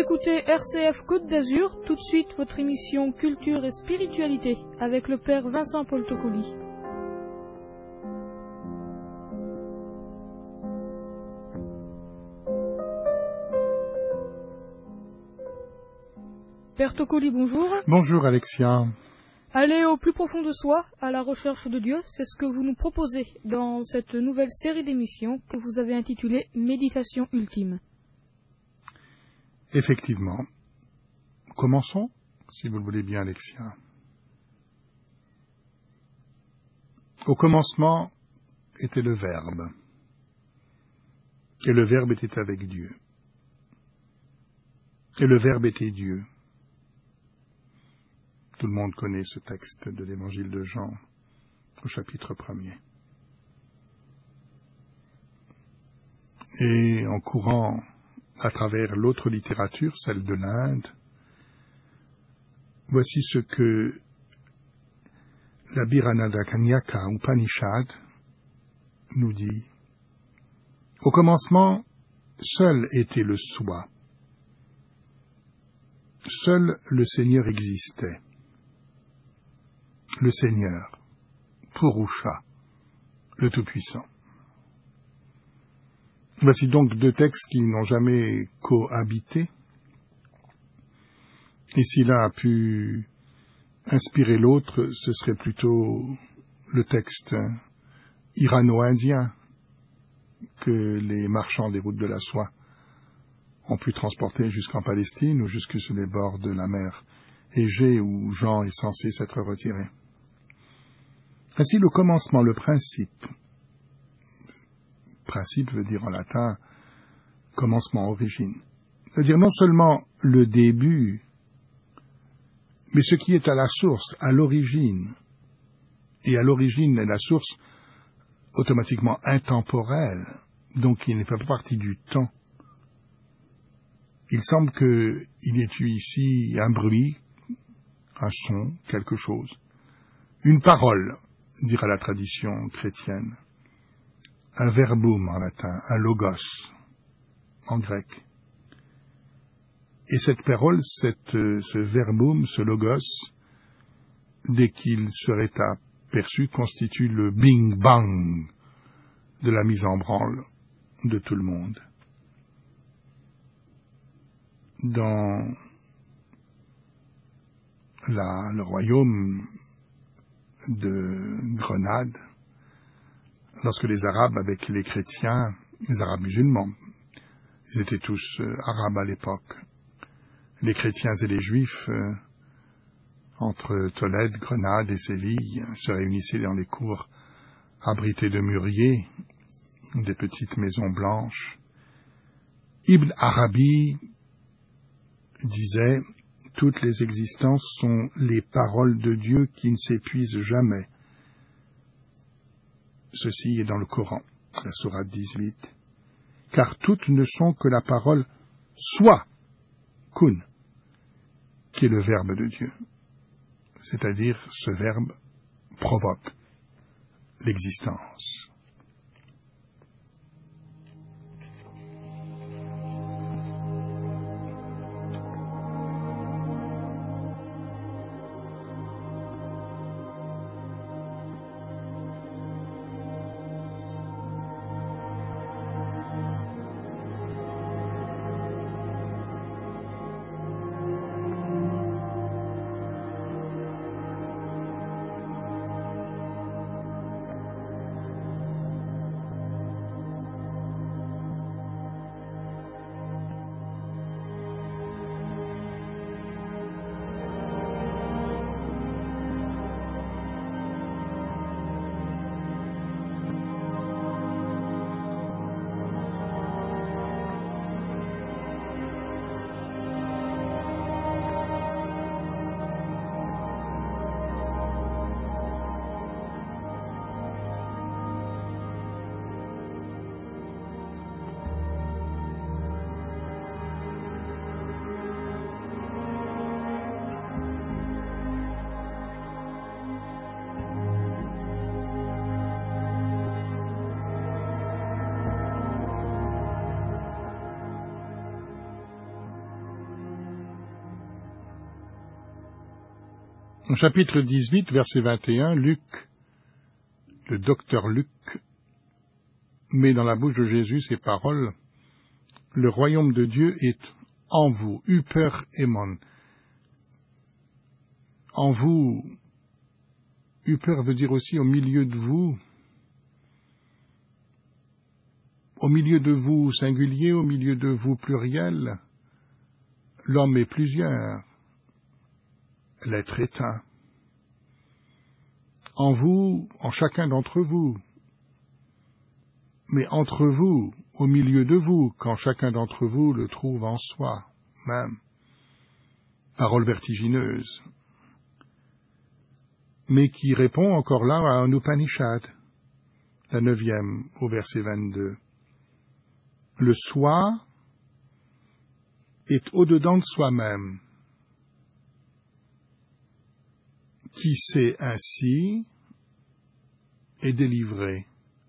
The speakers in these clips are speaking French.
écoutez RCF Côte d'Azur, tout de suite votre émission Culture et Spiritualité avec le Père Vincent Paul Tocoli. Père Tocoli, bonjour. Bonjour Alexia. Aller au plus profond de soi, à la recherche de Dieu, c'est ce que vous nous proposez dans cette nouvelle série d'émissions que vous avez intitulée Méditation ultime. Effectivement. Commençons, si vous le voulez bien, Alexia. Au commencement était le Verbe, et le Verbe était avec Dieu, et le Verbe était Dieu. Tout le monde connaît ce texte de l'Évangile de Jean, au chapitre 1er. Et en courant à travers l'autre littérature, celle de l'Inde, voici ce que la Brihadaranyaka Upanishad nous dit. Au commencement, seul était le soi. Seul le Seigneur existait. Le Seigneur, Purusha, le Tout-Puissant. Voici donc deux textes qui n'ont jamais cohabité. Et si l'un a pu inspirer l'autre, ce serait plutôt le texte irano-indien que les marchands des routes de la soie ont pu transporter jusqu'en Palestine ou jusque sur les bords de la mer Égée où Jean est censé s'être retiré. Ainsi, le commencement, le principe. Principe veut dire en latin commencement, origine. C'est-à-dire non seulement le début, mais ce qui est à la source, à l'origine. Et à l'origine, la source automatiquement intemporelle, donc qui ne fait pas partie du temps. Il semble qu'il y ait eu ici un bruit, un son, quelque chose. Une parole, dira la tradition chrétienne. Un verbum en latin, un logos en grec. Et cette parole, ce verbum, ce logos, dès qu'il serait aperçu, constitue le bing-bang de la mise en branle de tout le monde. Dans le royaume de Grenade, lorsque les Arabes avec les chrétiens, les Arabes musulmans, ils étaient tous Arabes à l'époque, les chrétiens et les Juifs, entre Tolède, Grenade et Séville, se réunissaient dans les cours abritées de mûriers, des petites maisons blanches. Ibn Arabi disait « Toutes les existences sont les paroles de Dieu qui ne s'épuisent jamais ». Ceci est dans le Coran, la sourate 18. Car toutes ne sont que la parole « soit » kun, qui est le verbe de Dieu. C'est-à-dire, ce verbe provoque l'existence. Au chapitre 18, verset 21, Luc, le docteur Luc, met dans la bouche de Jésus ces paroles: « Le royaume de Dieu est en vous, hyper emon. » En vous, hyper veut dire aussi au milieu de vous, singulier, au milieu de vous pluriel. L'homme est plusieurs, l'être est un. En vous, en chacun d'entre vous, mais entre vous, au milieu de vous, quand chacun d'entre vous le trouve en soi même. Parole vertigineuse, mais qui répond encore là à un Upanishad, la 9e au verset 22. Le soi est au-dedans de soi-même. Qui sait ainsi est délivré.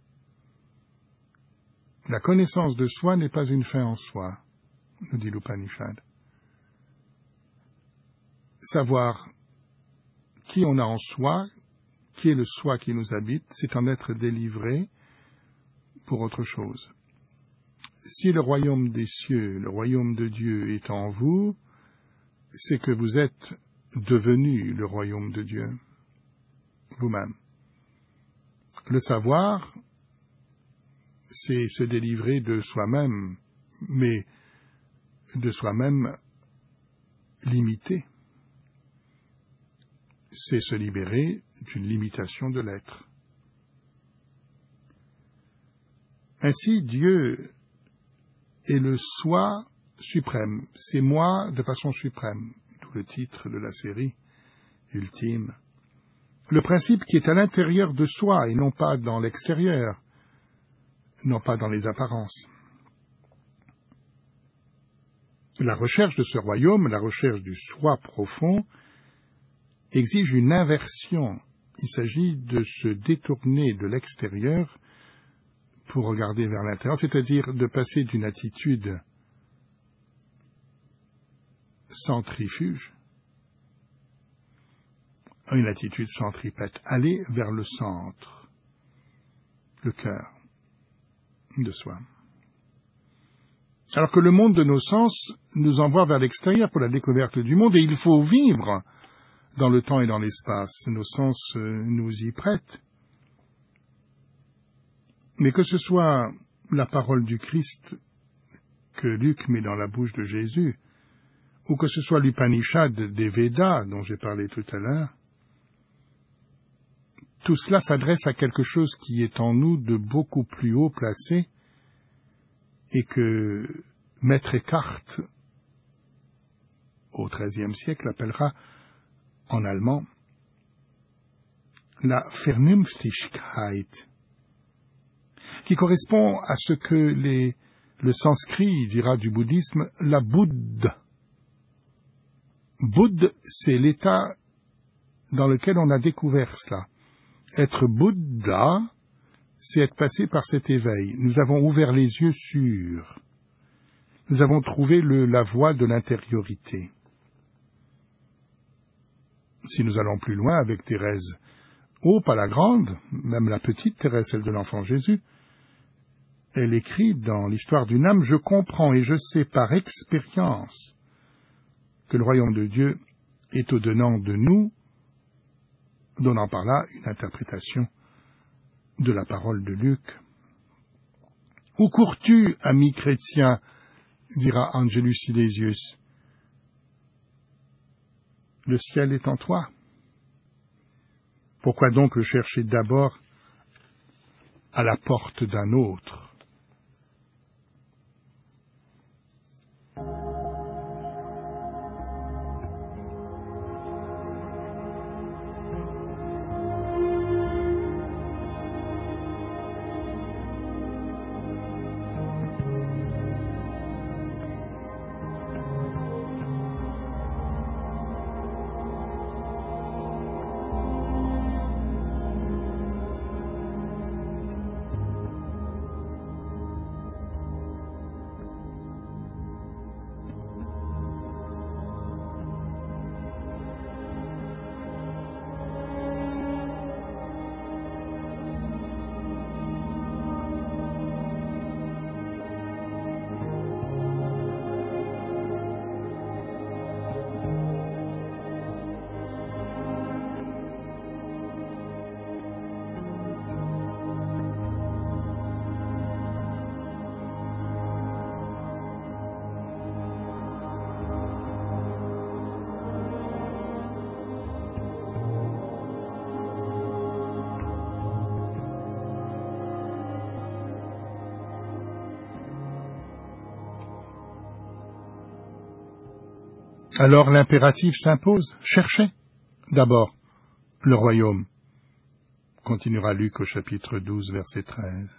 La connaissance de soi n'est pas une fin en soi, nous dit l'Upanishad. Savoir qui on a en soi, qui est le soi qui nous habite, c'est en être délivré pour autre chose. Si le royaume des cieux, le royaume de Dieu est en vous, c'est que vous êtes devenu le royaume de Dieu, vous-même. Le savoir, c'est se délivrer de soi-même, mais de soi-même limité. C'est se libérer d'une limitation de l'être. Ainsi, Dieu est le soi suprême, c'est moi de façon suprême, d'où le titre de la série ultime. Le principe qui est à l'intérieur de soi et non pas dans l'extérieur, non pas dans les apparences. La recherche de ce royaume, la recherche du soi profond, exige une inversion. Il s'agit de se détourner de l'extérieur pour regarder vers l'intérieur, c'est-à-dire de passer d'une attitude centrifuge à une attitude centripète, aller vers le centre, le cœur de soi. Alors que le monde de nos sens nous envoie vers l'extérieur pour la découverte du monde, et il faut vivre dans le temps et dans l'espace. Nos sens nous y prêtent. Mais que ce soit la parole du Christ que Luc met dans la bouche de Jésus, ou que ce soit l'Upanishad des Védas dont j'ai parlé tout à l'heure, tout cela s'adresse à quelque chose qui est en nous de beaucoup plus haut placé et que Maître Eckhart, au XIIIe siècle, appellera en allemand la Vernünftigkeit, qui correspond à ce que le sanskrit dira du bouddhisme la Bouddha. Bouddha, c'est l'état dans lequel on a découvert cela. Être Bouddha, c'est être passé par cet éveil. Nous avons ouvert les yeux sur. Nous avons trouvé la voie de l'intériorité. Si nous allons plus loin avec Thérèse, pas la grande, même la petite Thérèse, celle de l'enfant Jésus, elle écrit dans l'histoire d'une âme: « Je comprends et je sais par expérience que le royaume de Dieu est au-dedans de nous », donnant par là une interprétation de la parole de Luc. « Où cours-tu, ami chrétien ?» dira Angelus Silesius. « Le ciel est en toi. Pourquoi donc le chercher d'abord à la porte d'un autre ?» Alors l'impératif s'impose. Cherchez d'abord le royaume. Continuera Luc au chapitre 12, verset 13.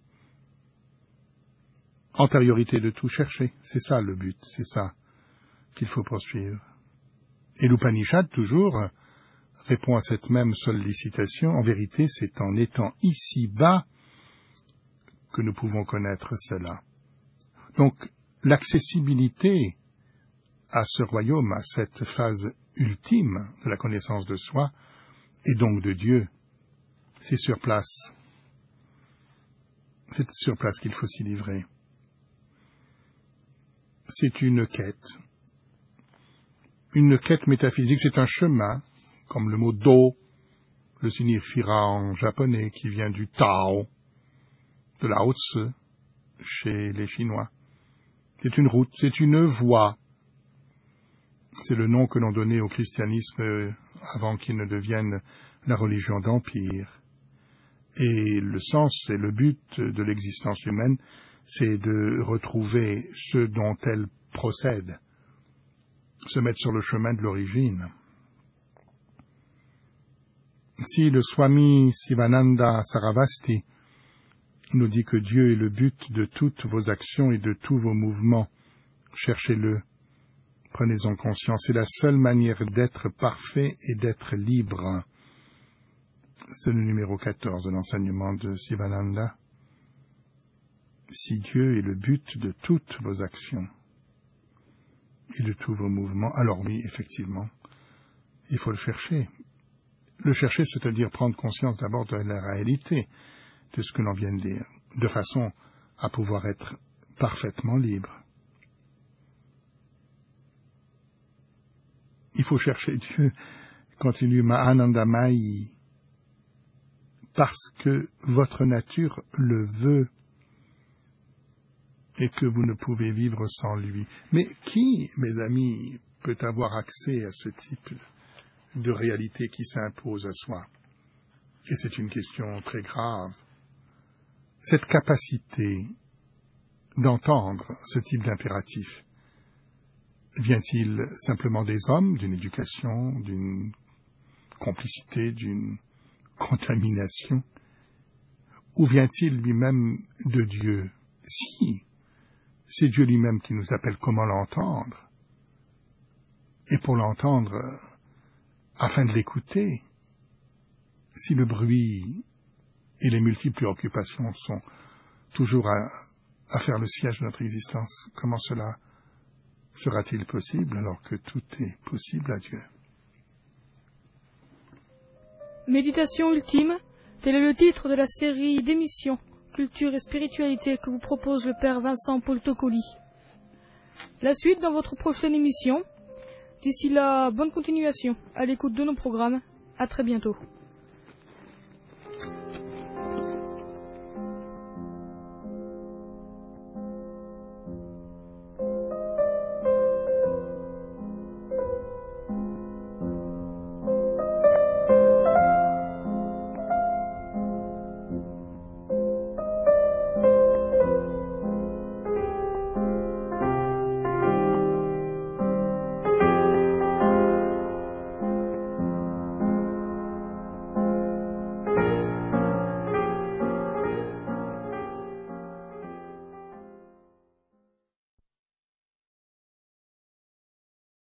Antériorité de tout, chercher. C'est ça le but, c'est ça qu'il faut poursuivre. Et l'Upanishad, toujours, répond à cette même sollicitation. En vérité, c'est en étant ici-bas que nous pouvons connaître cela. Donc, l'accessibilité à ce royaume, à cette phase ultime de la connaissance de soi, et donc de Dieu, c'est sur place. C'est sur place qu'il faut s'y livrer. C'est une quête métaphysique, c'est un chemin, comme le mot Do le signifiera en japonais, qui vient du Tao, de Lao Tzu, chez les Chinois. C'est une route, c'est une voie. C'est le nom que l'on donnait au christianisme avant qu'il ne devienne la religion d'empire. Et le sens et le but de l'existence humaine, c'est de retrouver ce dont elle procède, se mettre sur le chemin de l'origine. Si le Swami Sivananda Saravasti nous dit que Dieu est le but de toutes vos actions et de tous vos mouvements, cherchez-le, prenez-en conscience, c'est la seule manière d'être parfait et d'être libre. C'est le numéro 14 de l'enseignement de Sivananda. Si Dieu est le but de toutes vos actions et de tous vos mouvements, alors oui, effectivement, il faut le chercher. Le chercher, c'est-à-dire prendre conscience d'abord de la réalité de ce que l'on vient de dire, de façon à pouvoir être parfaitement libre. Il faut chercher Dieu, continue Mahanandamayi, parce que votre nature le veut et que vous ne pouvez vivre sans lui. Mais qui, mes amis, peut avoir accès à ce type de réalité qui s'impose à soi? Et c'est une question très grave. Cette capacité d'entendre ce type d'impératif, vient-il simplement des hommes, d'une éducation, d'une complicité, d'une contamination, ou vient-il lui-même de Dieu? Si c'est Dieu lui-même qui nous appelle, comment l'entendre? Et pour l'entendre, afin de l'écouter, si le bruit et les multiples occupations sont toujours à faire le siège de notre existence, comment cela sera-t-il possible alors que tout est possible à Dieu? Méditation ultime, tel est le titre de la série d'émissions Culture et spiritualité que vous propose le Père Vincent Paul Tocoli. La suite dans votre prochaine émission. D'ici là, bonne continuation à l'écoute de nos programmes. À très bientôt.